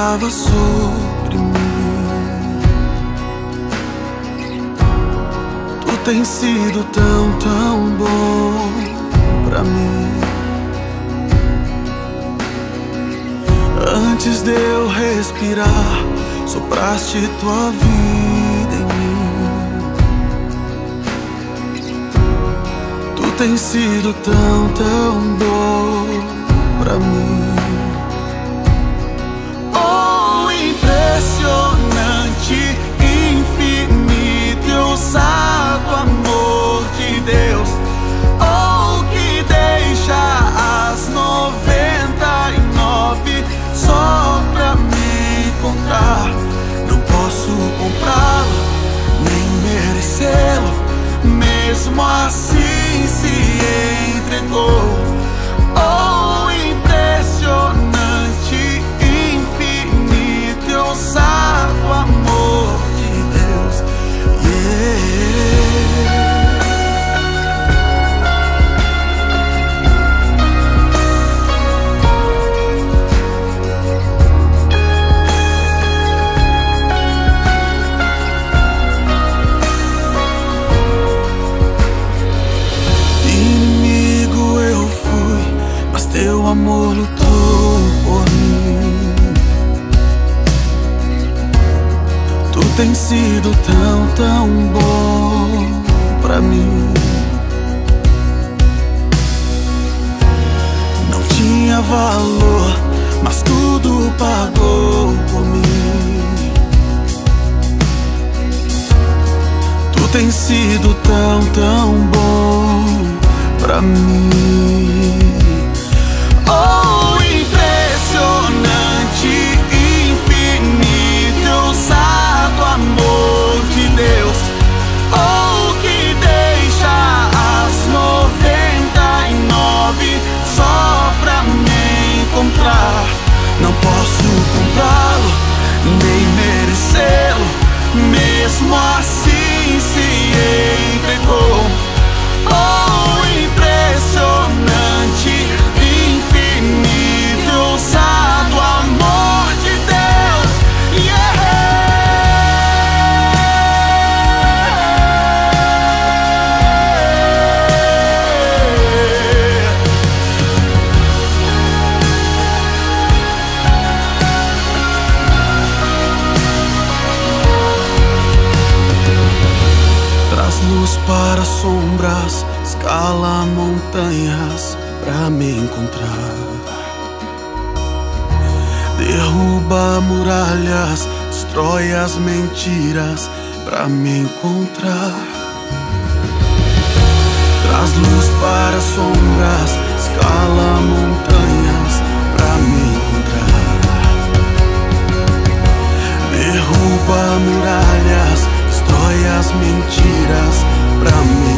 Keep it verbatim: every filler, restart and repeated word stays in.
estava sobre mim. Tu tens sido tão, tão bom pra mim. Antes de eu respirar, sopraste tua vida em mim. Tu tens sido tão, tão bom pra mim. Oh, impressionante, infinito e ousado amor de Deus. Oh, que deixa as noventa e nove só pra me encontrar. Não posso comprá-lo, nem merecê-lo, mesmo assim se entregou. Oh, impressionante, infinito e ousado amor de Deus. Yeah. Teu amor lutou por mim. Tu tens sido tão, tão bom pra mim. Não tinha valor, mas tudo pagou por mim. Tu tens sido tão, tão bom pra mim. Oh, impressionante, infinito e ousado amor de Deus. Oh, que deixa as noventa e nove só pra me encontrar. Não posso comprá-lo, nem merecê-lo, mesmo assim se entregou. Oh, impressionante, infinito e ousado amor de Deus. Yeah. Traz luz para sombras, escala montanhas pra me encontrar. Derruba muralhas, destrói as mentiras pra me encontrar. Traz luz para sombras, escala montanhas pra me encontrar. Derruba muralhas, destrói as mentiras pra me